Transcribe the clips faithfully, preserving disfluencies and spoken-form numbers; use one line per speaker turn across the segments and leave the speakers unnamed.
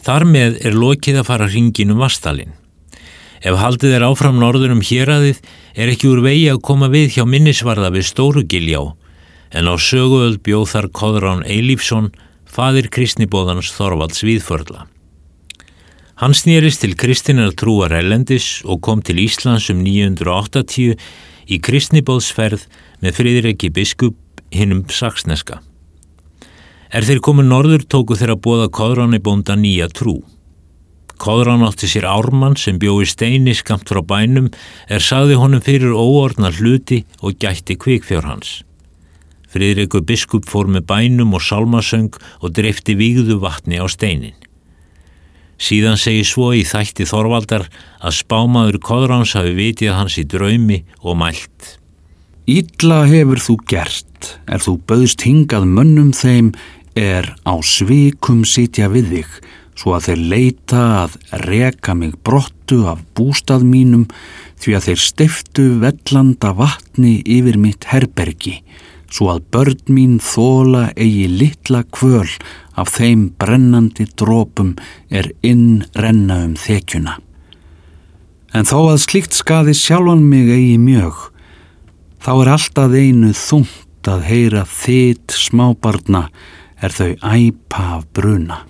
Þar með er lokið að fara hringinn um Vatnsdalinn. Ef haldið er áfram norður um héraðið er ekki úr vegi að koma við hjá minnisvarða við Stóru-Giljá, en á söguöld bjó þar Koðrán Eilífsson, faðir kristniboðans Þorvalds Víðförla. Hann snerist til kristinnar trúar erlendis og kom til Íslands um níu hundruð áttatíu í kristniboðsferð með Friðriki biskup hinum saxneska. Er þeir komu norður tóku þeir að boða Koðráni bónda nýja trú. Koðrán átti sér ármann sem bjó í steini skammt frá bænum er sagði honum fyrir óorðna hluti og gætti kvikfjár hans. Friðrikur biskup fór með bænum og sálmasöng og dreifti vígðu vatni á steinin. Síðan segir svo í þætti Þorvaldar að spámaður Koðráns hafi vitið hans í draumi og mælt.
Illa hefur þú gert, er þú bauðst hingað mönnum þeim er á svikum sitja við þig, svo að þeir leita að reka mig brottu af bústað mínum, því að þeir steyptu vellanda vatni yfir mitt herbergi, svo að börn mín þola eigi litla kvöl af þeim brennandi dropum er inn renna um þekjuna. En þó að slíkt skaði sjálfan mig eigi mjög, þá er alltaf einu þungt að heyra þitt smábarna er þau æpa af bruna.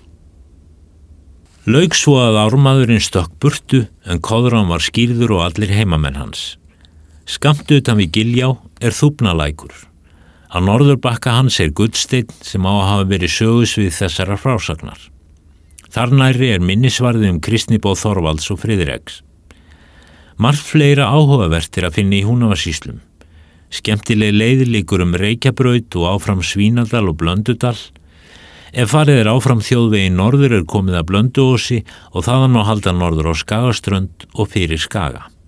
Lauk svo að ármaðurinn stökk burtu en Koðrán var skýrður og allir heimamenn hans. Skammt utan við Giljá er Þúfnalækur. Á norðurbakka hans er gullsteinn sem á að hafa verið sögusvið þessara frásagnar. Þar nærri er minnisvarði um kristniboð Þorvalds og Friðriks. Margt fleira áhugavert er að finna í Húnavatnssýslum. Skemmtileg leið liggur um Reykjabraut og áfram Svínadal og Blöndudal. Ef farið er áfram þjóðvegin norður er komið að Blönduósi og þaðan má halda norður á Skagaströnd og fyrir Skaga.